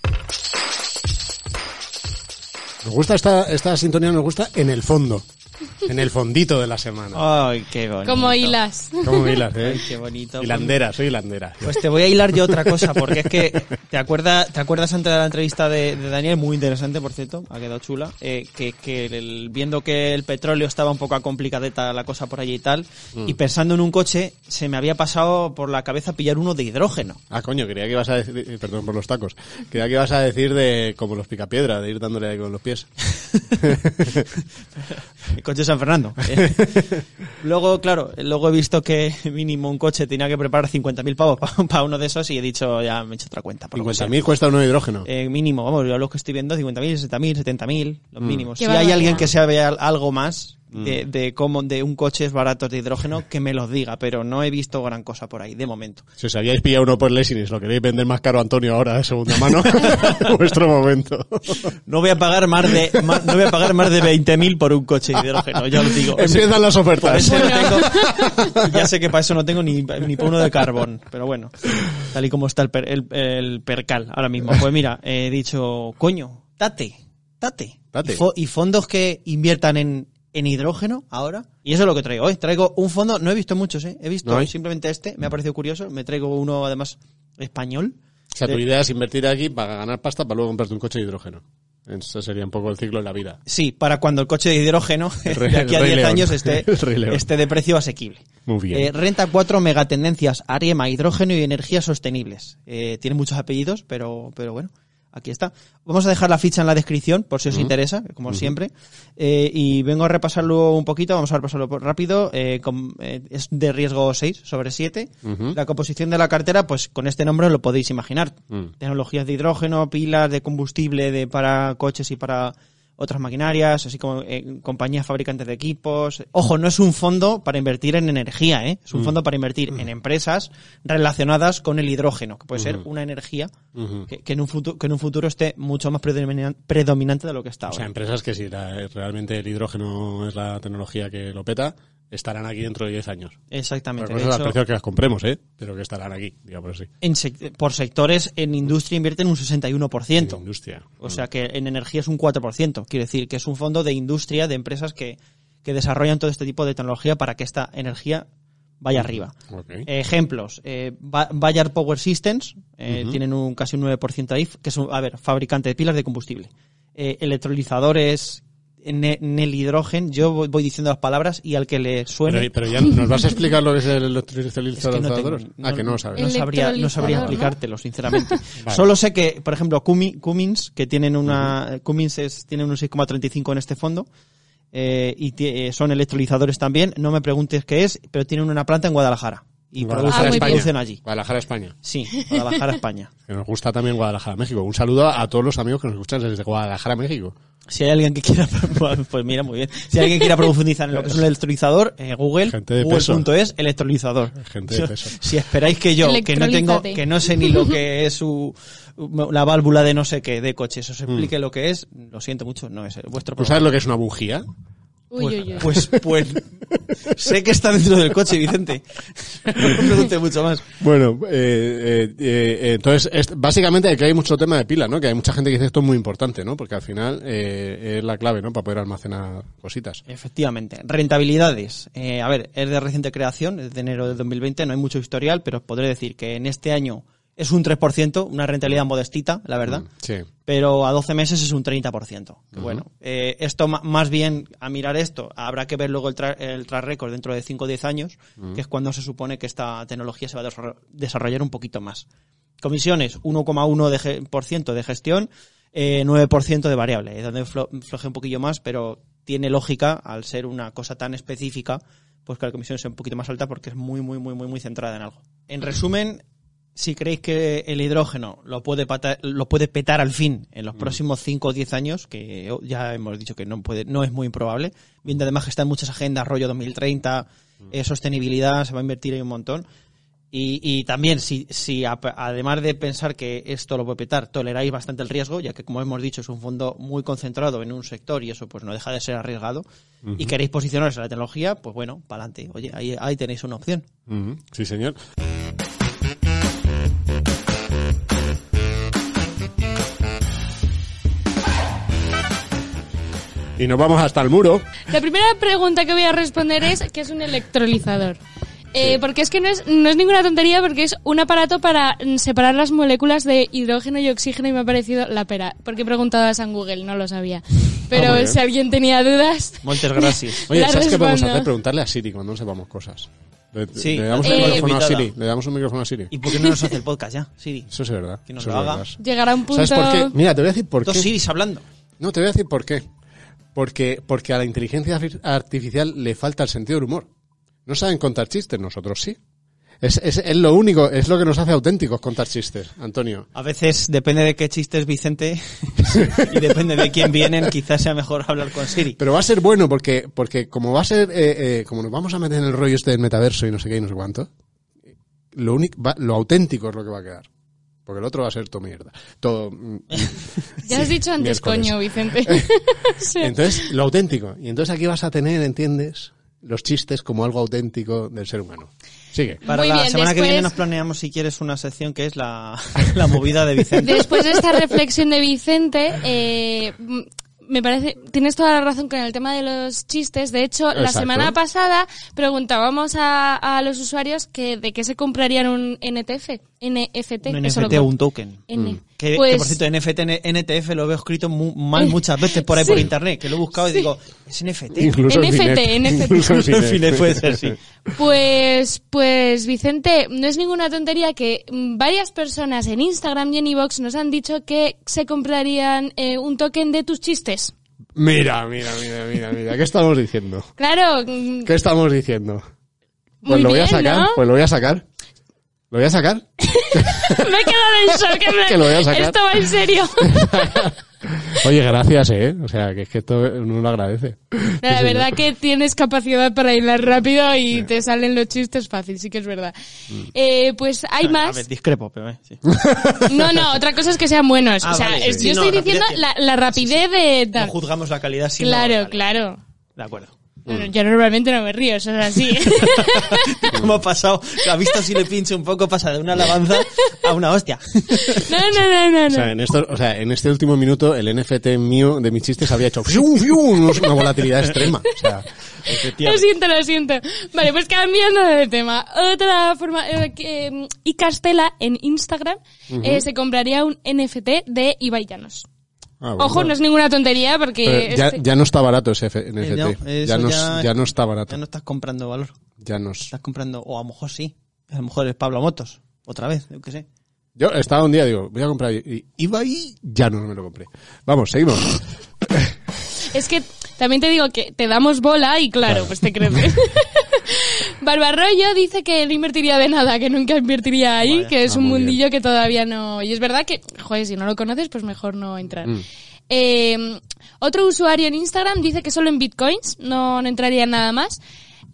S1: Nos gusta esta sintonía, nos gusta en el fondo. En el fondito de la semana.
S2: Ay, qué bonito.
S3: Como hilas.
S1: ¿Cómo hilas,
S2: Ay, qué bonito.
S1: Hilandera, soy hilandera.
S2: Pues te voy a hilar yo otra cosa, porque es que te acuerdas antes de la entrevista de Daniel, muy interesante, por cierto, ha quedado chula, viendo que el petróleo estaba un poco complicadeta la cosa por allí y tal, y pensando en un coche, se me había pasado por la cabeza pillar uno de hidrógeno.
S1: Ah, coño, creía que ibas a decir, perdón por los tacos, creía que ibas a decir de como los picapiedra, de ir dándole ahí con los pies.
S2: El coche de San Fernando. Luego, claro, he visto que mínimo un coche tenía que preparar 50.000 pavos para uno de esos y he dicho, ya me he hecho otra cuenta.
S1: 50.000 cuesta uno de hidrógeno.
S2: Mínimo, vamos, yo lo que estoy viendo, 50.000, 60.000, 70.000, los mínimos. Si
S3: barbaridad.
S2: hay alguien que sabe algo más de cómo de un coche es barato de hidrógeno, que me los diga, pero no he visto gran cosa por ahí, de momento.
S1: Si os habíais pillado uno por Lessing y lo queréis vender más caro a Antonio ahora de segunda mano, vuestro momento.
S2: No voy a pagar más de 20.000 por un coche de hidrógeno, ya os digo.
S1: Empiezan las
S2: Por
S1: ofertas.
S2: eso no tengo, ya sé que para eso no tengo ni para uno de carbón, pero bueno, tal y como está el percal ahora mismo. Pues mira, he dicho, coño, date. Y fondos que inviertan en hidrógeno ahora. Y eso es lo que traigo hoy. Traigo un fondo, no he visto muchos, he visto simplemente me ha parecido curioso. Me traigo uno además español.
S1: O sea, tu idea es invertir aquí para ganar pasta para luego comprarte un coche de hidrógeno. Ese sería un poco el ciclo de la vida.
S2: Sí, para cuando el coche de hidrógeno de aquí a 10 años esté de precio asequible.
S1: Muy bien.
S2: Renta 4 megatendencias, AREMA, hidrógeno y energías sostenibles. Tiene muchos apellidos, pero bueno, aquí está. Vamos a dejar la ficha en la descripción por si os interesa, como siempre. Y vengo a repasarlo un poquito, vamos a repasarlo rápido. Es de riesgo 6/7. La composición de la cartera, pues con este nombre lo podéis imaginar. Tecnologías de hidrógeno, pilas de combustible para coches y para otras maquinarias, así como compañías fabricantes de equipos. Ojo, no es un fondo para invertir en energía, es un fondo para invertir en empresas relacionadas con el hidrógeno, que puede ser una energía que en un futuro esté mucho más predominante de lo que está ahora.
S1: O sea, empresas que si realmente el hidrógeno es la tecnología que lo peta, estarán aquí dentro de 10 años.
S2: Exactamente.
S1: Por eso al precio que las compremos, pero que estarán aquí, digamos así.
S2: Por sectores, en industria invierten un 61%.
S1: En industria.
S2: O sea que en energía es un 4%. Quiere decir que es un fondo de industria, de empresas que desarrollan todo este tipo de tecnología para que esta energía vaya arriba.
S1: Okay.
S2: Ejemplos. Bayard Power Systems, tienen casi un 9% ahí, que es fabricante de pilas de combustible. Electrolizadores en el hidrógeno, yo voy diciendo las palabras y al que le suene...
S1: Pero ya nos vas a explicar lo que es el electrolizador. Que no sabes.
S2: No sabría explicártelo, sinceramente. Vale. Solo sé que, por ejemplo, Cummins, que tienen tienen un 6,35 en este fondo, y son electrolizadores también. No me preguntes qué es, pero tienen una planta en Guadalajara. Y producen allí.
S1: Guadalajara, España.
S2: Sí, Guadalajara, España.
S1: Que nos gusta también Guadalajara, México. Un saludo a todos los amigos que nos escuchan desde Guadalajara, México.
S2: Si hay alguien que quiera, pues mira, muy bien. Si alguien quiera profundizar en lo que es un electrolizador, Google.es electrolizador.
S1: Gente de peso.
S2: Si esperáis que yo, que no sé ni lo que es la válvula de no sé qué de coches, os explique lo que es, lo siento mucho, no es vuestro problema.
S1: ¿Tú sabes lo que es una bujía?
S2: Pues sé que está dentro del coche, Vicente. No me pregunte mucho más.
S1: Bueno, entonces, básicamente que hay mucho tema de pilas, ¿no? Que hay mucha gente que dice esto es muy importante, ¿no? Porque al final es la clave, ¿no? Para poder almacenar cositas.
S2: Efectivamente. Rentabilidades. Es de reciente creación, es de enero de 2020, no hay mucho historial, pero os podré decir que en este año es un 3%, una rentabilidad modestita, la verdad.
S1: Sí.
S2: Pero a 12 meses es un 30%. Que bueno, esto más bien, a mirar esto, habrá que ver luego el track record dentro de 5 o 10 años, que es cuando se supone que esta tecnología se va a desarrollar un poquito más. Comisiones, 1,1% de gestión, 9% de variable. Es donde floje un poquillo más, pero tiene lógica al ser una cosa tan específica, pues que la comisión sea un poquito más alta porque es muy, muy, muy, muy, muy centrada en algo. En resumen, si creéis que el hidrógeno lo puede petar al fin en los próximos 5 o 10 años, que ya hemos dicho que no es muy improbable, viendo además que está en muchas agendas, rollo 2030, sostenibilidad, se va a invertir ahí un montón. Y también, si además de pensar que esto lo puede petar, toleráis bastante el riesgo, ya que como hemos dicho es un fondo muy concentrado en un sector y eso pues no deja de ser arriesgado, y queréis posicionaros en la tecnología, pues bueno, para adelante. Oye, ahí tenéis una opción.
S1: Sí, señor. Y nos vamos hasta el muro.
S3: La primera pregunta que voy a responder es ¿qué es un electrolizador? Porque es que no es ninguna tontería, porque es un aparato para separar las moléculas de hidrógeno y oxígeno, y me ha parecido la pera. Porque he preguntado a San Google, no lo sabía. Pero si alguien tenía dudas...
S2: Muchas gracias.
S1: Oye, ¿sabes qué podemos
S3: respondo.
S1: hacer? Preguntarle a Siri cuando no sepamos cosas.
S2: Sí.
S1: Le damos un micrófono a Siri. Le damos un micrófono a Siri.
S2: ¿Y por qué no nos hace el podcast ya, Siri?
S1: Eso es verdad.
S2: Que nos
S1: eso
S2: lo
S1: es
S2: haga.
S1: verdad.
S3: Llegará un punto...
S1: ¿Sabes por qué? Mira, te voy a decir por qué.
S2: Dos Siris hablando.
S1: No, te voy a decir por qué. Porque a la inteligencia artificial le falta el sentido del humor. No saben contar chistes, nosotros sí. Es lo único, es lo que nos hace auténticos contar chistes, Antonio.
S2: A veces depende de qué chistes Vicente y depende de quién vienen, quizás sea mejor hablar con Siri.
S1: Pero va a ser bueno porque como va a ser, como nos vamos a meter en el rollo este del metaverso y no sé qué y no sé cuánto, lo auténtico es lo que va a quedar. Porque el otro va a ser todo mierda. Todo.
S3: Ya has dicho antes,
S1: miércoles.
S3: coño, Vicente. Sí.
S1: Entonces, lo auténtico. Y entonces aquí vas a tener, ¿entiendes? Los chistes como algo auténtico del ser humano. Sigue.
S2: Para
S3: Muy
S2: la
S3: bien,
S2: semana que
S3: después-
S2: viene nos planeamos, si quieres, una sección que es la movida de Vicente.
S3: Después de esta reflexión de Vicente, me parece, tienes toda la razón con el tema de los chistes. De hecho, la
S1: Exacto.
S3: semana pasada preguntábamos a los usuarios de qué se comprarían un NFT. NFT.
S2: Un
S3: eso lo
S2: NFT o un token.
S3: N.
S2: Que
S3: Pues-
S2: por cierto, NTF lo veo escrito mal muchas veces por ahí
S3: Sí.
S2: por internet, que lo he buscado y digo, es NFT.
S1: Incluso el
S3: NFT,
S1: Finet.
S3: NFT.
S1: Incluso el
S2: En fin,
S1: Finet.
S2: puede ser, sí.
S3: Pues Vicente, no es ninguna tontería que varias personas en Instagram y en iVoox nos han dicho que se comprarían un token de tus chistes.
S1: Mira. ¿Qué estamos diciendo?
S3: Claro,
S1: ¿Qué estamos diciendo? Pues
S3: Muy
S1: lo voy a
S3: bien,
S1: sacar,
S3: ¿no?
S1: pues lo voy a sacar. ¿Lo voy a sacar?
S3: me he quedado en shock.
S1: Que lo voy a sacar.
S3: Esto va en serio.
S1: Oye, gracias, O sea, que es que esto uno lo agradece.
S3: La
S1: Sí,
S3: verdad
S1: señor.
S3: que tienes capacidad para hilar rápido y te salen los chistes fácil, sí que es verdad. Pues hay
S2: A
S3: más.
S2: ver, discrepo, pero sí.
S3: No, otra cosa es que sean buenos.
S2: Ah,
S3: O sea,
S2: vale, sí.
S3: yo
S2: Sí,
S3: estoy
S2: no,
S3: diciendo
S2: rapidez.
S3: la rapidez de
S2: No
S3: tal.
S2: juzgamos la calidad sino...
S3: Claro,
S2: vale.
S3: claro.
S2: De acuerdo.
S3: Bueno, yo normalmente no me río, eso es así.
S2: ¿Cómo ha pasado? ¿Ha visto si le pinche un poco? Pasa de una alabanza a una hostia.
S3: No.
S1: O sea, en este último minuto el NFT mío de mis chistes había hecho una volatilidad extrema. O sea,
S3: Lo siento. Vale, pues cambiando de tema. Otra forma, y Castela en Instagram se compraría un NFT de Ibai Llanos.
S1: bueno.
S3: Ojo, no es ninguna tontería porque...
S1: Pero ya no está barato ese NFT.
S2: No, eso
S1: ya no está barato.
S2: Ya no estás comprando valor.
S1: Ya no.
S2: Estás comprando... O a lo mejor sí. A lo mejor es Pablo Motos. Otra vez, yo qué sé.
S1: Yo estaba un día, digo, voy a comprar. Y iba y ya no me lo compré. Vamos, seguimos.
S3: Es que también te digo que te damos bola y claro, pues te crece. Barbarroyo dice que no invertiría de nada, que nunca invertiría ahí,
S2: Vaya.
S3: que es un
S1: muy bien.
S3: mundillo que todavía no... Y es verdad que, joder, si no lo conoces, pues mejor no entrar. Otro usuario en Instagram dice que solo en bitcoins, no entraría en nada más.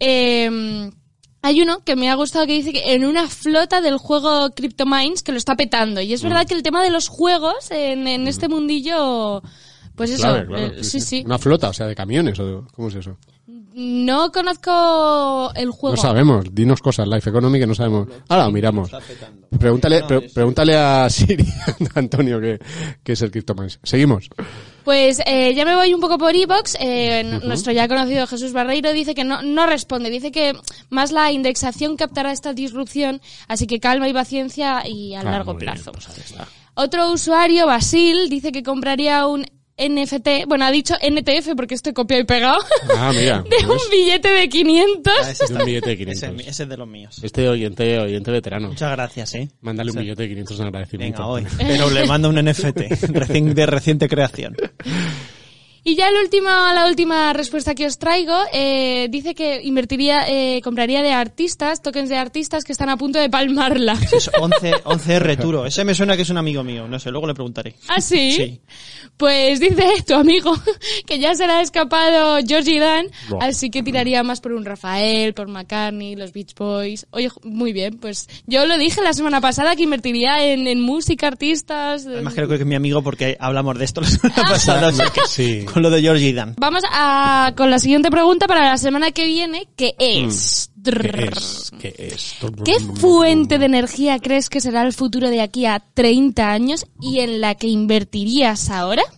S3: Hay uno que me ha gustado que dice que en una flota del juego CryptoMines que lo está petando. Y es verdad que el tema de los juegos en este mundillo... Pues eso,
S1: Claro,
S3: sí.
S1: Una flota, o sea, de camiones. ¿Cómo es eso?
S3: No conozco el juego.
S1: No sabemos. Dinos cosas, Life Economy, que no sabemos. Ahora lo miramos. Pregúntale a Siri, Antonio, que es el CryptoMines. Seguimos.
S3: Pues ya me voy un poco por iVoox. Nuestro ya conocido Jesús Barreiro dice que no responde. Dice que más la indexación captará esta disrupción, así que calma y paciencia y a largo
S1: muy bien,
S3: plazo.
S1: pues ahí está.
S3: Otro usuario, Basil, dice que compraría un NFT, bueno, ha dicho NTF porque estoy copiado y pegado,
S1: Ah, mira.
S3: de un billete de 500.
S2: Ese
S1: De un billete de 500.
S2: Ese es de los míos.
S1: Este oyente veterano.
S2: Muchas gracias,
S1: Mándale un
S2: Sí.
S1: billete de 500 en agradecimiento.
S2: Venga, hoy. Pero le mando un NFT de reciente creación.
S3: Y ya la última respuesta que os traigo, dice que compraría de artistas, tokens de artistas que están a punto de palmarla.
S2: Es 11R Turo. Ese me suena que es un amigo mío. No sé, luego le preguntaré.
S3: ¿Ah, sí?
S2: Sí.
S3: Pues dice tu amigo que ya se le ha escapado Georgie Dan,
S1: Buah.
S3: así que tiraría más por un Rafael, por McCartney, los Beach Boys. Oye, muy bien, pues yo lo dije la semana pasada que invertiría en música, artistas...
S2: Además creo que es mi amigo porque hablamos de esto la semana pasada. O sea que
S1: Sí.
S2: con lo de Georgie Dan.
S3: Vamos con la siguiente pregunta para la semana que viene, que es...
S1: ¿Qué es?
S3: ¿Qué fuente de energía crees que será el futuro de aquí a 30 años y en la que invertirías ahora?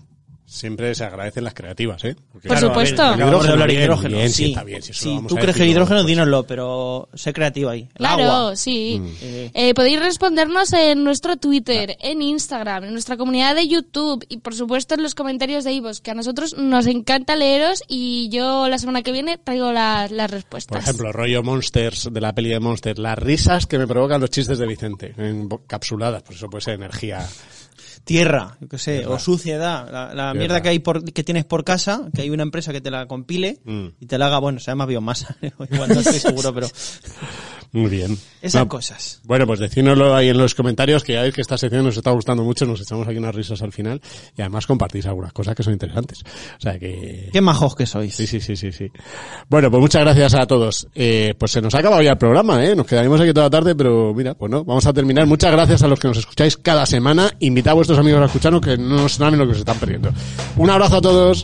S1: Siempre se agradecen las creativas, ¿eh? Porque,
S3: Por supuesto.
S2: Acabamos de hablar de
S1: bien,
S2: hidrógeno.
S1: bien,
S2: sí,
S1: está bien, si eso
S2: sí,
S1: lo vamos
S2: tú
S1: a
S2: crees que
S1: decir,
S2: el hidrógeno,
S1: pues-
S2: dínoslo, pero sé creativo ahí. El
S3: Claro,
S2: agua.
S3: sí. Podéis respondernos en nuestro Twitter, en Instagram, en nuestra comunidad de YouTube y por supuesto en los comentarios de iVoox, que a nosotros nos encanta leeros y yo la semana que viene traigo las respuestas.
S1: Por ejemplo, rollo Monsters, de la peli de Monsters, las risas que me provocan los chistes de Vicente, encapsuladas, pues eso puede ser energía.
S2: Tierra, yo qué sé,
S1: Tierra.
S2: o suciedad, la
S1: Tierra.
S2: mierda que hay que tienes por casa, que hay una empresa que te la compile y te la haga, bueno, se llama biomasa, igual no estoy seguro, pero
S1: Muy bien.
S2: esas
S1: No,
S2: cosas.
S1: Bueno, pues decídnoslo ahí en los comentarios, que ya veis que esta sección nos está gustando mucho, nos echamos aquí unas risas al final y además compartís algunas cosas que son interesantes. O sea que...
S2: Qué majos que sois.
S1: Sí. Bueno, pues muchas gracias a todos. Pues se nos ha acabado ya el programa, ¿eh? Nos quedaremos aquí toda la tarde, pero mira, pues no, vamos a terminar. Muchas gracias a los que nos escucháis cada semana. Invitad a vuestros amigos a escucharnos, que no saben lo que se están perdiendo. Un abrazo a todos.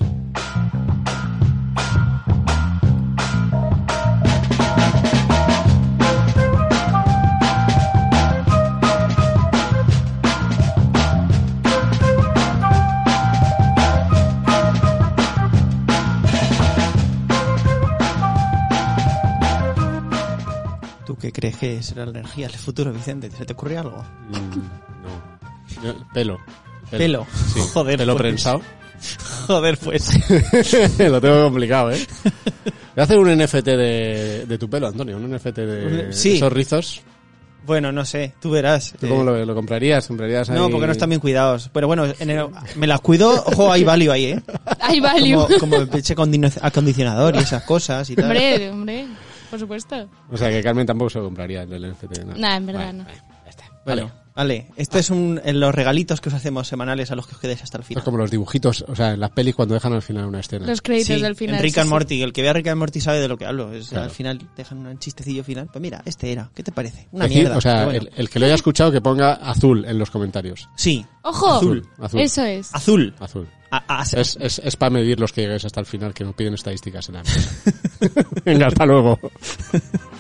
S2: ¿Tú qué crees que será la energía del futuro, Vicente? ¿Se te ocurre algo?
S1: No. Pelo.
S2: Pelo.
S1: Sí.
S2: Joder,
S1: Pelo
S2: pues.
S1: prensado.
S2: Joder, pues.
S1: Lo tengo complicado, ¿eh? Voy a hacer un NFT de tu pelo, Antonio. Un NFT de
S2: Sí.
S1: esos rizos.
S2: Bueno, no sé, tú verás.
S1: ¿Tú cómo lo comprarías? ¿Comprarías ahí?
S2: No, porque no están bien cuidados. Pero bueno, me las cuido, ojo, hay value ahí, ¿eh?
S3: Hay value.
S2: Como el peche acondicionador y esas cosas y tal.
S3: Hombre, por supuesto.
S1: O sea, que Carmen tampoco se lo compraría el NFT. No.
S3: Nah, en verdad no.
S1: Ya está.
S2: Bueno, vale. Esto es en los regalitos que os hacemos semanales a los que os quedéis hasta el
S1: Es
S2: final.
S1: como los dibujitos, o sea, en las pelis cuando dejan al final una escena.
S3: Los créditos
S2: Sí,
S3: del final.
S2: en Rick
S3: sí,
S2: and
S3: sí.
S2: Morty, el que vea Rick and Morty sabe de lo que hablo.
S1: Claro.
S2: Al final dejan un chistecillo final. Pues mira, este era. ¿Qué te parece? Una
S1: Decir,
S2: mierda.
S1: o sea,
S2: pero bueno.
S1: el que lo haya escuchado que ponga azul en los comentarios.
S2: Sí,
S3: ¡Ojo!
S1: Azul.
S3: Eso es.
S2: azul.
S1: Azul.
S2: A-
S1: Es para medir los que llegues hasta el final, que nos piden estadísticas en la empresa. Venga, hasta luego.